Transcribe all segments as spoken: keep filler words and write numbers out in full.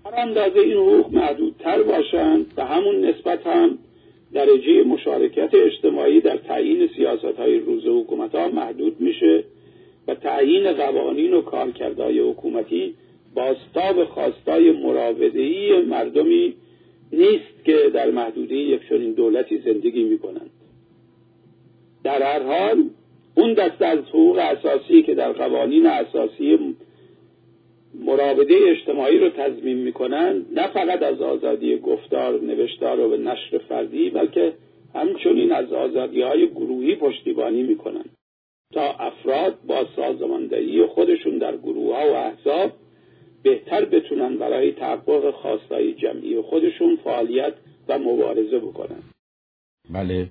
هر اندازه این حقوق محدودتر باشند و همون نسبت هم درجه مشارکت اجتماعی در تعیین سیاست‌های روز حکومت‌ها محدود میشه و تعیین قوانین و کارکردهای حکومتی بازتاب خواستای مراوده‌ای مردمی نیست که در محدوده یک چنین دولتی زندگی میکنند. در هر حال اون دسته از حقوق اساسی که در قوانین اساسی مراوده اجتماعی رو تضمین میکنند نه فقط از آزادی گفتار، نوشتار و نشر فردی، بلکه همچنین از آزادی‌های گروهی پشتیبانی میکنند تا افراد با سازماندهی خودشون در گروه‌ها و احزاب بهتر بتونن برای تحقق خواستای جمعی خودشون فعالیت و مبارزه بکنن. بله.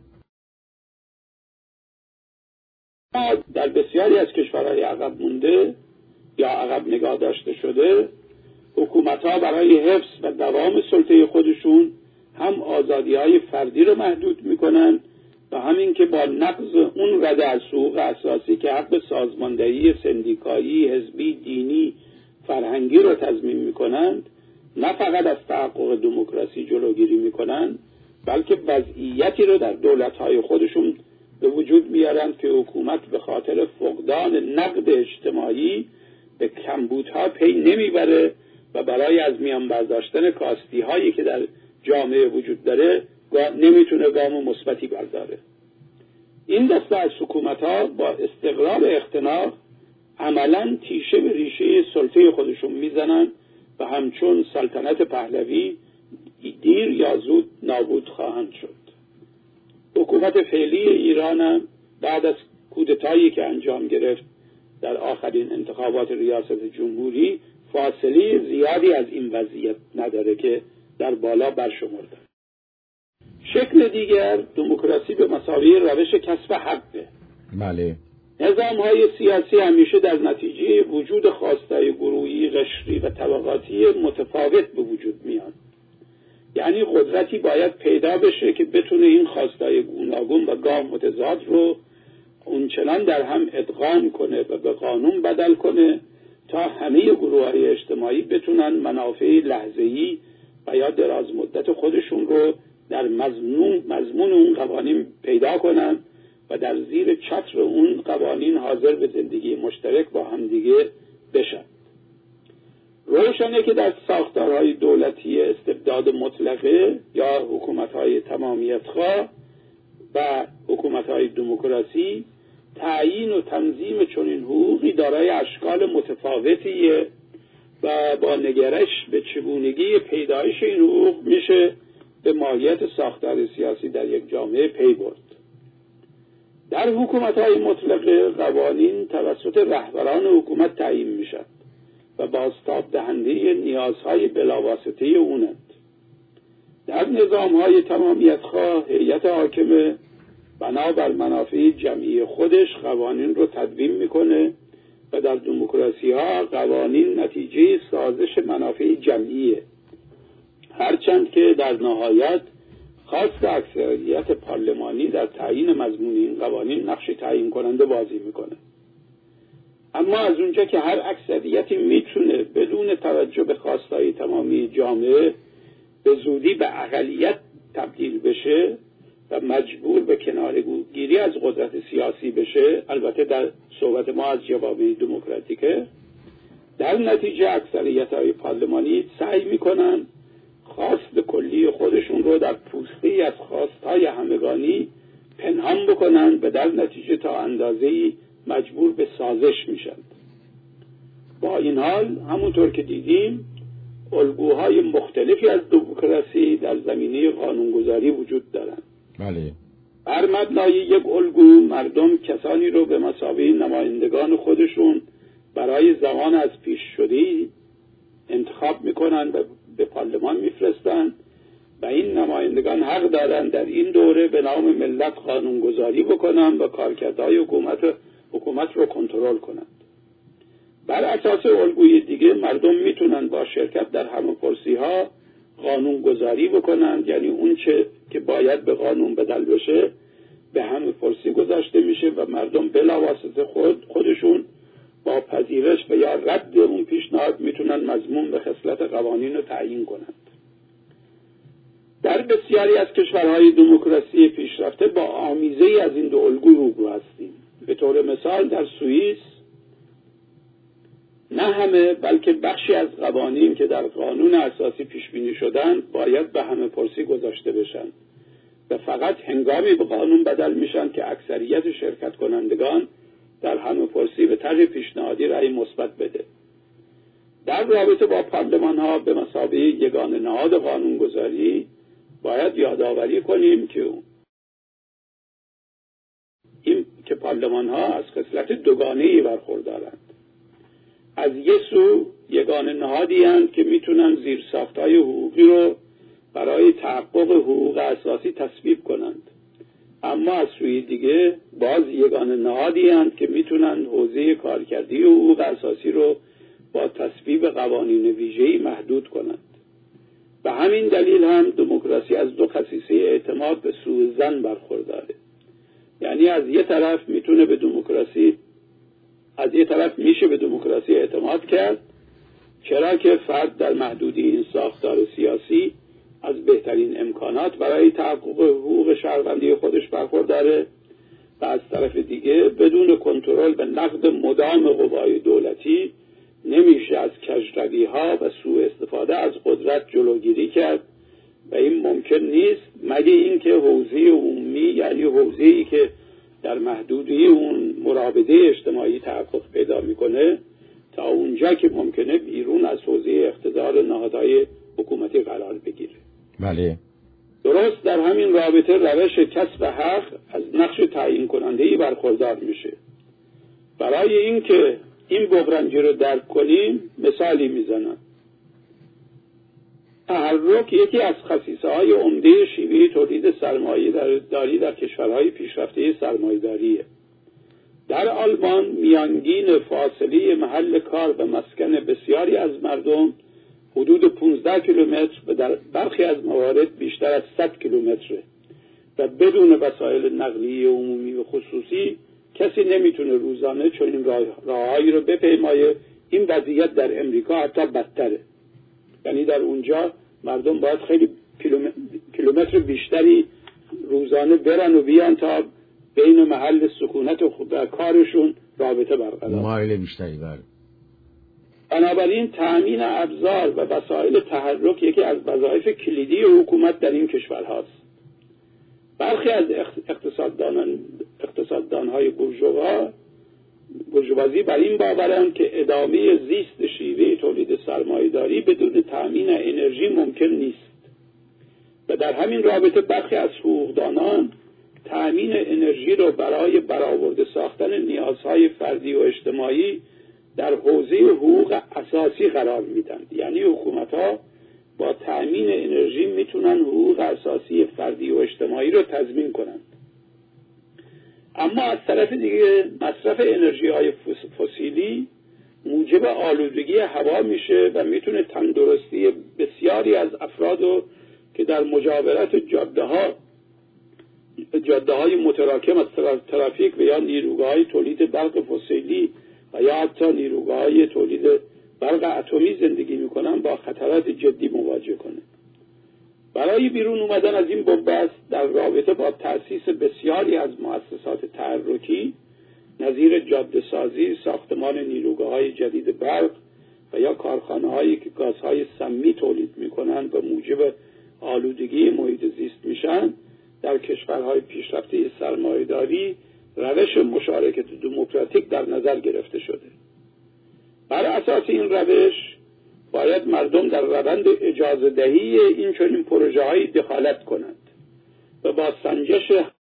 در بسیاری از کشورهای عقب مونده یا عقب نگاه داشته شده، حکومت‌ها برای حفظ و دوام سلطه خودشون هم آزادی‌های فردی رو محدود میکنن و همین که با نقض اون رده از حقوق اساسی که حق سازماندهی سندیکایی، حزبی، دینی، فرهنگی رو تضمین میکنند، نه فقط از تحقق دموکراسی جلوگیری میکنند، بلکه وضعیتی رو در دولت‌های خودشون به وجود میارند که حکومت به خاطر فقدان نقد اجتماعی به کمبودها پی نمیبره و برای از میان برداشتن کاستی‌هایی که در جامعه وجود داره نمیتونه گام مثبتی برداره. این دسته از حکومت‌ها با استقرار اختناق عملاً تیشه به ریشه سلطه خودشون میزنن و همچون سلطنت پهلوی دیر یا زود نابود خواهند شد. حکومت فعلی ایران هم بعد از کودتایی که انجام گرفت در آخرین انتخابات ریاست جمهوری فاصله زیادی از این وضعیت نداره که در بالا برشمرده. شکل دیگر دموکراسی به مساوی روش کسب حقه. بله. نظام‌های سیاسی همیشه در نتیجه وجود خواستای گروهی، قشری و طبقاتی متفاوت به وجود میان. یعنی قدرتی باید پیدا بشه که بتونه این خواستای گوناگون و گاه متضاد رو اونچنان در هم ادغام کنه و به قانون بدل کنه تا همه گروه‌های اجتماعی بتونن منافع لحظه‌ای و یا دراز مدت خودشون رو در مضمون مضمون اون قوانین پیدا کنن و در زیر چتر اون قوانین حاضر به زندگی مشترک با همدیگه بشن. روشنه که در ساختارهای دولتی استبداد مطلقه یا حکومت‌های تمامیت‌خواه و حکومت‌های دموکراسی تعیین و تنظیم چنین حقوقی دارای اشکال متفاوتیه و با نگرش به چگونگی پیدایش این حقوق میشه به ماهیت ساختار سیاسی در یک جامعه پی برد. در حکومت‌های مطلقه قوانین توسط رهبران حکومت تعیین میشن و بازتاب دهنده نیازهای بلاواسطه اونند. در نظام‌های تمامیت‌خواه هیئت حاکمه بنابر منافع جمعی خودش قوانین رو تدوین میکنه و در دموکراسی‌ها قوانین نتیجه سازش منافع جمعیه، هرچند که در نهایت خواست اکثریت پارلمانی در تعیین مضمون این قوانین نقش تعیین کننده بازی میکنه. اما از اونجا که هر اکثریتی میتونه بدون توجه به خواستای تمامی جامعه به زودی به اقلیت تبدیل بشه و مجبور به کناره‌گیری از قدرت سیاسی بشه، البته در صحبت ما از جوامع دموکراتیکه، در نتیجه اکثریت‌های پارلمانی سعی میکنن خواست کلی خودشون رو در پوسته‌ای از خواستهای همگانی پنهان بکنن و در نتیجه تا اندازه‌ای مجبور به سازش میشن. با این حال همونطور که دیدیم الگوهای مختلفی از دموکراسی در زمینه قانونگذاری وجود دارند. بله. بر مبنای یک الگو مردم کسانی رو به مثابه نمایندگان خودشون برای زمان از پیش شده‌ای انتخاب میکنن و به پارلمان میفرستن و این نمایندگان حق دارن در این دوره به نام ملت قانونگذاری بکنن و کارکردهای حکومت حکومت رو کنترل کنند. بر اساس الگوی دیگه مردم میتونن با شرکت در همه‌پرسی ها قانون گذاری بکنن، یعنی اون چه که باید به قانون بدل بشه به همه‌پرسی گذاشته میشه و مردم بلاواسطه خود خودشون با پذیرش و یا رد اون پیشنهاد میتونن مضمون به خصلت صورت قوانین رو تعیین کنند. در بسیاری از کشورهای دموکراسی پیشرفته با آمیزه‌ای از این دو الگو روبرو هستیم. به طور مثال در سوئیس نه همه بلکه بخشی از قوانین که در قانون اساسی پیش بینی شدند باید به همه پرسی گذاشته بشن و فقط هنگامی به قانون بدل میشن که اکثریت شرکت کنندگان در همه پرسی به طرح پیشنهادی رأی مثبت بده. در رابطه با پارلمان ها به مثابه یگانه نهاد قانونگذاری باید یادآوری کنیم که این که پارلمان ها از خصلت دوگانه‌ای برخوردارند. از یک سو یگانه نهادی هستند که میتونن زیرساخت‌های حقوقی رو برای تحقق حقوق اساسی تصویب کنند، اما از سوی دیگه باز یگانه نهادی هستند که میتونن حوزه کارکردی حقوق اساسی رو با تصویب قوانین ویژه‌ای محدود کنند. به همین دلیل هم دموکراسی از دو خصیصه اعتماد به سوء ظن برخورداره. یعنی از یه طرف میتونه به دموکراسی از یه طرف میشه به دموکراسی اعتماد کرد، چرا که فرد در محدودی این ساختار سیاسی از بهترین امکانات برای تحقق حقوق شهروندی خودش برخورداره و از طرف دیگه بدون کنترل و نقد مدام قوای دولتی نمیشه از کجروی‌ها و سوء استفاده از قدرت جلوگیری کرد و این ممکن نیست مگه اینکه حوزه عمومی، یعنی حوزه‌ای که در محدودی اون مرابطه اجتماعی تحقق پیدا میکنه، تا اونجا که ممکنه بیرون از حوزه اقتدار نهادهای حکومتی قرار بگیره. بله. درست در همین رابطه روش کسب حق از نقش تعیین کننده‌ای برخوردار میشه. برای اینکه این بغرنجی رو درک کنیم مثالی میزنم. تحرک یکی از خصیصه‌های عمده شیوه تولید سرمایه‌داری در کشورهای پیشرفته سرمایه‌داریه. در آلمان میانگین فاصله محل کار و مسکن بسیاری از مردم حدود پانزده کیلومتر و در برخی از موارد بیشتر از صد کیلومتره و بدون وسایل نقلیه عمومی و خصوصی کسی نمیتونه روزانه چنین راههایی رو بپیمایه. این وضعیت در امریکا حتی بدتره، یعنی در اونجا مردم باید خیلی کیلومتر بیشتری روزانه برن و بیان تا بین محل سکونت و کارشون رابطه برقرار. مایل بیشتری بر. بنابراین تأمین ابزار و وسایل تحرک یکی از وظایف کلیدی حکومت در این کشور هاست. برخی از اقتصاددانان اقتصاددانهای بورژوا بورژوازی بر این باورند که ادامه زیست شیوه تولید سرمایه‌داری بدون تأمین انرژی ممکن نیست و در همین رابطه برخی از حقوقدانان تأمین انرژی را برای برآورده ساختن نیازهای فردی و اجتماعی در حوزه حقوق اساسی قرار میدن. یعنی حکومت‌ها با تأمین انرژی میتونن حقوق اساسی فردی و اجتماعی رو تضمین کنند. اما از طرف دیگه مصرف انرژی های فسیلی موجب آلودگی هوا میشه و میتونه تندرستی بسیاری از افراد که در مجاورت جاده ها جاده های متراکم از ترافیک و یا نیروگاه های تولید برق فسیلی و یا حتی نیروگاه های تولید برق اتمی زندگی میکنن با خطرات جدی مواجه کنه. برای بیرون اومدن از این بنبست در رابطه با تأسیس بسیاری از مؤسسات تحرکی نظیر جاده سازی، ساختمان نیروگاه‌های جدید برق و یا کارخانه‌هایی که گازهای سمی تولید می‌کنند و موجب آلودگی محیط زیست میشن، در کشورهای پیشرفته سرمایه‌داری روش مشارکت دموکراتیک در نظر گرفته شده. بر اساس این روش باید مردم در روند اجازه دهی این چنین پروژه‌های دخالت کنند و با سنجش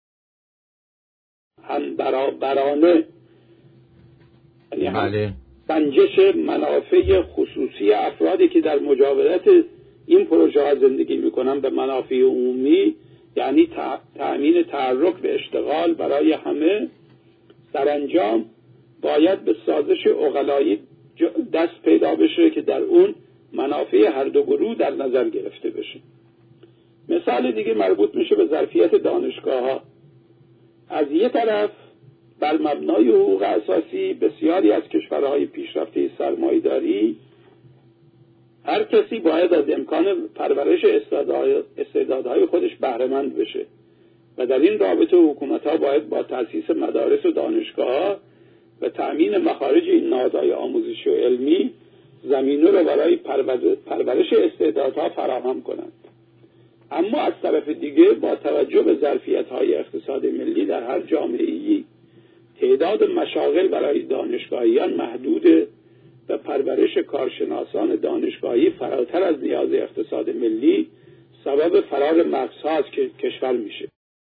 هم برابرانه، یعنی هم سنجش منافع خصوصی افرادی که در مجاورت این پروژه‌ها زندگی می‌کنند به منافع عمومی، یعنی تأمین تحرک و اشتغال برای همه، سرانجام باید به سازش عقلایی دست پیدا بشه که در اون منافع هر دو گروه در نظر گرفته بشه. مثال دیگه مربوط میشه به ظرفیت دانشگاه‌ها. از یک طرف بر مبنای حقوق اساسی بسیاری از کشورهای پیشرفته سرمایه‌داری هر کسی باید از امکان پرورش استعدادهای خودش بهره مند بشه و در این رابطه حکومت‌ها باید با تأسیس مدارس و دانشگاه‌ها و تأمین مخارج این نهادهای آموزشی و علمی زمینه را برای پرورش استعدادها فراهم کنند. اما از طرف دیگه با توجه به ظرفیت‌های اقتصاد ملی در هر جامعه‌ای تعداد مشاغل برای دانشگاهیان محدوده و پرورش کارشناسان دانشگاهی فراتر از نیاز اقتصاد ملی سبب فرار مغزها که کشور میشه.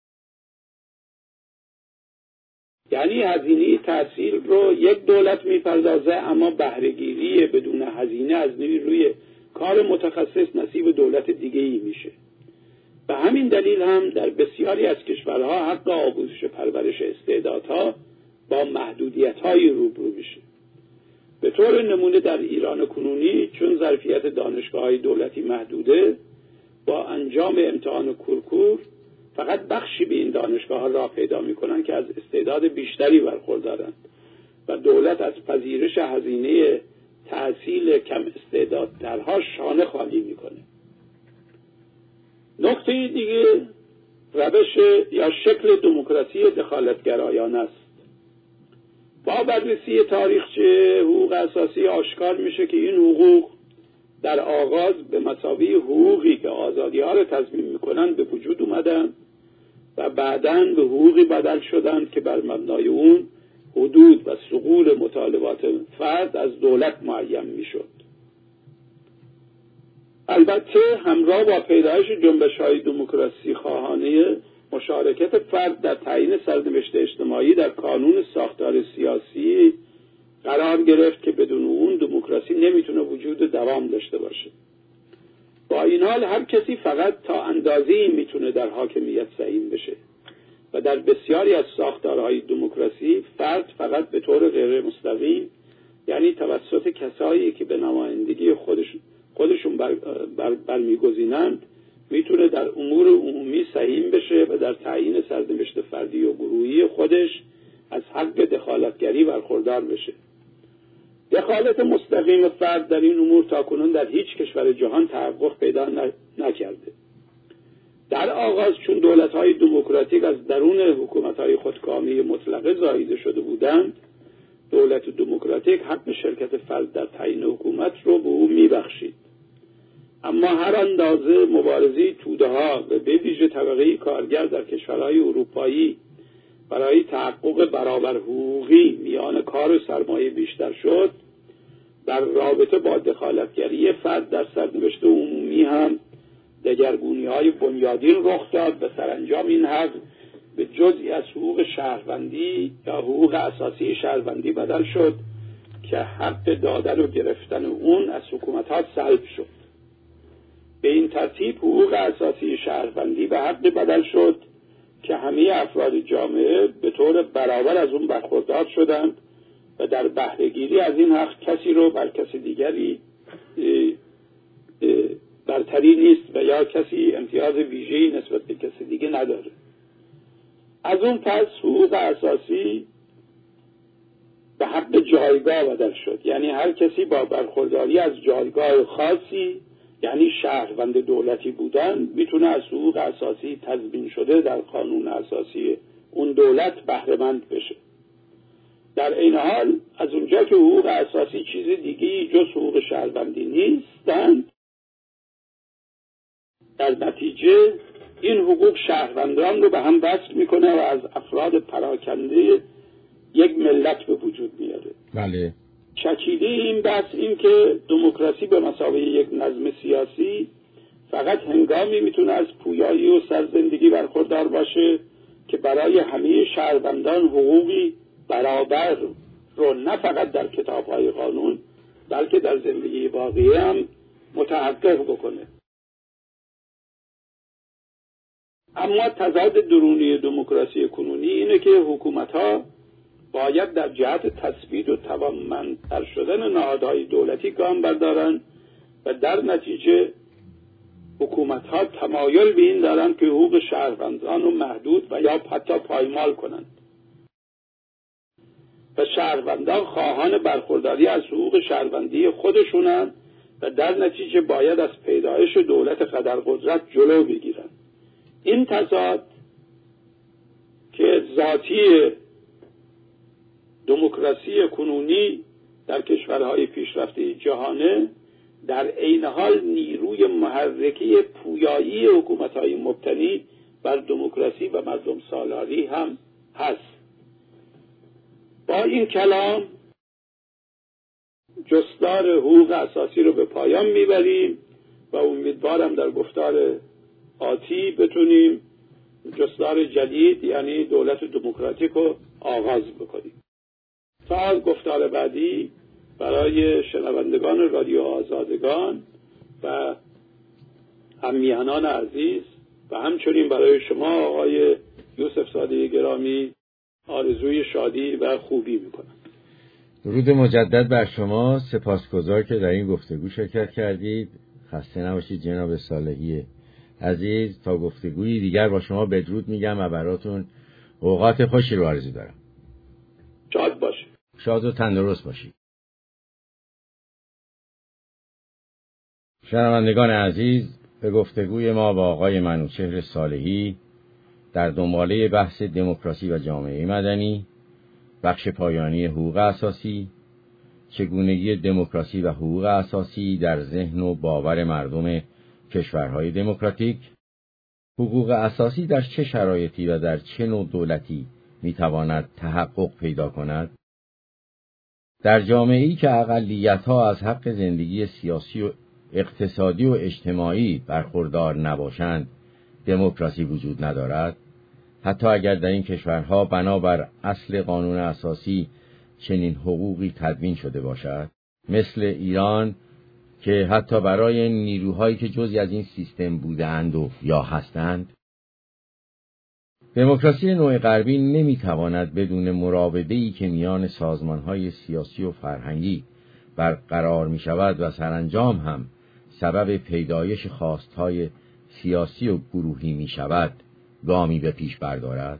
یعنی هزینه تحصیل رو یک دولت میپردازه، اما بهره‌گیری بدون هزینه از نیروی کار متخصص نصیب دولت دیگه‌ای میشه. به همین دلیل هم در بسیاری از کشورها حق آموزش پرورش استعدادها با محدودیت‌های روبرو میشه. به طور نمونه در ایران کنونی چون ظرفیت دانشگاه‌های دولتی محدوده، با انجام امتحان کنکور فقط بخشی به این دانشگاه‌ها راه پیدا می‌کنند که از استعداد بیشتری برخوردارند و دولت از پذیرش هزینه تحصیل کم استعدادترها شانه خالی می‌کنه. نکته دیگه روش یا شکل دموکراسی دخالتگرایانه است. با بررسی تاریخچه حقوق اساسی آشکار میشه که این حقوق در آغاز به مثابه حقوقی که آزادی‌ها را تضمین می‌کنند به وجود اومدن و بعداً به حقوقی بدل شدند که بر مبنای اون حدود و ثغور مطالبات فرد از دولت معین میشد. البته همراه با پیدایش جنبش‌های دموکراسی خواهانه مشارکت فرد در تعیین سرنوشت اجتماعی در کانون ساختار سیاسی قرار گرفت که بدون اون دموکراسی نمیتونه وجود دوام داشته باشه. با این حال هر کسی فقط تا اندازه‌ای میتونه در حاکمیت سهیم بشه و در بسیاری از ساختارهای دموکراسی فرد فقط به طور غیر مستقیم، یعنی توسط کسایی که به نمایندگی خودشون خودشون بر بر برمیگزینند میتونه در امور عمومی سهیم بشه و در تعیین سرنوشت فردی و گروهی خودش از حق دخالتگری برخوردار بشه. دخالت مستقیم فرد در این امور تاکنون در هیچ کشور جهان تحقق پیدا نکرده. در آغاز چون دولت‌های دموکراتیک از درون حکومت‌های خودکامی مطلقه زاییده شده بودند، دولت دموکراتیک حق شرکت فرد در تعیین حکومت رو به او میبخشید. اما هر اندازه مبارزه توده‌ها و به ویژه طبقه کارگر در کشورهای اروپایی برای تحقق برابر حقوقی میان کار و سرمایه بیشتر شد، در رابطه با دخالتگری فرد در سرنوشت عمومی هم دگرگونی‌های بنیادین رخ داد و سرانجام این حق به جزئی از حقوق شهروندی یا حقوق اساسی شهروندی بدل شد که حق دادن و گرفتن اون از حکومت‌ها سلب شد. به این ترتیب حقوق اساسی شهروندی به حق بدل شد که همه افراد جامعه به طور برابر از اون برخوردار شدند و در بهره‌گیری از این حق کسی رو بر کسی دیگری برتری نیست و یا کسی امتیاز ویژه‌ای نسبت به کسی دیگه نداره. از اون پس حقوق اساسی به حق جایگاه بدل شد، یعنی هر کسی با برخورداری از جایگاه خاصی، یعنی شهروند دولتی بودن، میتونه از حقوق اساسی تضمین شده در قانون اساسی اون دولت بهره مند بشه. در این حال از اونجا که حقوق اساسی چیز دیگه‌ای جز حقوق شهروندی نیستند، در نتیجه این حقوق شهروندان رو به هم وصل میکنه و از افراد پراکنده یک ملت به وجود میاره. بله. چکیده این بحث این که دموکراسی به مثابه یک نظم سیاسی فقط هنگامی میتونه از پویایی و سرزندگی برخوردار باشه که برای همه شهروندان حقوقی برابر رو نه فقط در کتاب‌های قانون بلکه در زندگی واقعی هم متحقق بکنه. اما تضاد درونی دموکراسی کنونی اینه که حکومت‌ها باید در جهت تثبیت و توانمندتر شدن نهادهای دولتی گام بردارند و در نتیجه حکومت‌ها تمایل به این دارند که حقوق شهروندان رو محدود و یا حتی پایمال کنند و شهروندان خواهان برخورداری از حقوق شهروندی خودشونند و در نتیجه باید از پیدایش دولت قدرقدرت جلو بگیرند. این تضاد که ذاتی دموکراسی کنونی در کشورهای پیشرفته جهانه، در عین حال نیروی محرکه پویایی حکومت‌های مبتنی بر دموکراسی و مردم سالاری هم هست. با این کلام جستار حقوق اساسی رو به پایان میبریم و امیدوارم در گفتار آتی بتونیم جستار جدید یعنی دولت دموکراتیک رو آغاز بکنیم. تا گفتار بعدی برای شنوندگان رادیو آزادگان و همیهنان عزیز و همچنین برای شما آقای یوسف صادقی گرامی آرزوی شادی و خوبی میکنم. درود مجدد بر شما. سپاسگزار که در این گفتگو شرکت کردید. خسته نباشید جناب صالحی عزیز. تا گفتگویی دیگر با شما بدرود میگم و براتون اوقات خوشی رو آرزو دارم. شاد باشید. شاد و تندرست باشید. شنوندگان عزیز، به گفتگوی ما با آقای منوچهر صالحی در دنباله بحث دموکراسی و جامعه مدنی، بخش پایانی حقوق اساسی، چگونگی دموکراسی و حقوق اساسی در ذهن و باور مردم کشورهای دموکراتیک، حقوق اساسی در چه شرایطی و در چه نوع دولتی میتواند تحقق پیدا کند، در جامعه‌ای که اقلیت‌ها از حق زندگی سیاسی و اقتصادی و اجتماعی برخوردار نباشند دموکراسی وجود ندارد، حتی اگر در این کشورها بنابر اصل قانون اساسی چنین حقوقی تدوین شده باشد، مثل ایران که حتی برای نیروهایی که جزئی از این سیستم بودند و یا هستند، دموکراسی نوع غربی نمیتواند بدون مراوده‌ای که میان سازمانهای سیاسی و فرهنگی برقرار می شود و سرانجام هم سبب پیدایش خواستهای سیاسی و گروهی می شود گامی به پیش بردارد.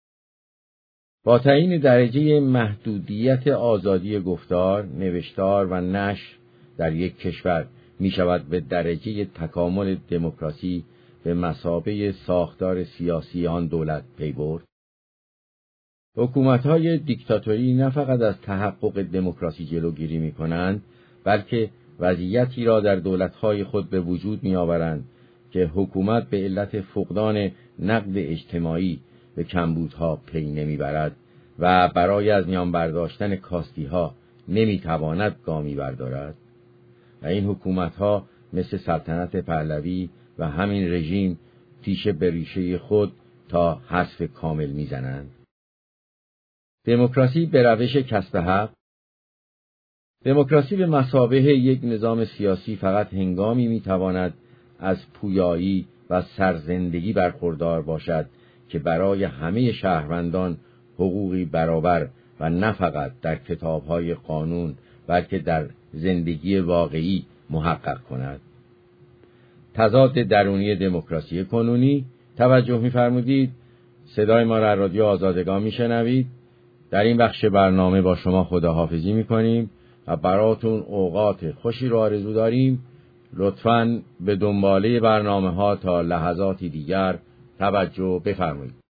با تعیین درجه محدودیت آزادی گفتار، نوشتار و نشر در یک کشور می شود به درجه تکامل دموکراسی به مثابه ساختار سیاسی آن دولت پی برد. حکومت‌های دیکتاتوری نه فقط از تحقق دموکراسی جلوگیری می‌کنند، بلکه وضعیتی را در دولت‌های خود به وجود می‌آورند که حکومت به علت فقدان نقد اجتماعی به کمبودها پی نمی‌برد و برای از میان برداشتن کاستی‌ها نمی‌تواند گامی بردارد. و این حکومت‌ها مثل سلطنت پهلوی و همین رژیم تیشه به ریشه خود تا حذف کامل می‌زنند. دموکراسی به روش کسب حق. دموکراسی به مثابه یک نظام سیاسی فقط هنگامی میتواند از پویایی و سرزندگی برخوردار باشد که برای همه شهروندان حقوقی برابر و نه فقط در کتاب‌های قانون بلکه در زندگی واقعی محقق کند. تضاد درونی دموکراسی کنونی. توجه می‌فرمودید صدای ما را رادیو آزادگان میشنوید. در این بخش برنامه با شما خداحافظی میکنیم و براتون اوقات خوشی رو آرزو داریم. لطفاً به دنباله برنامه ها تا لحظاتی دیگر توجه بفرمایید.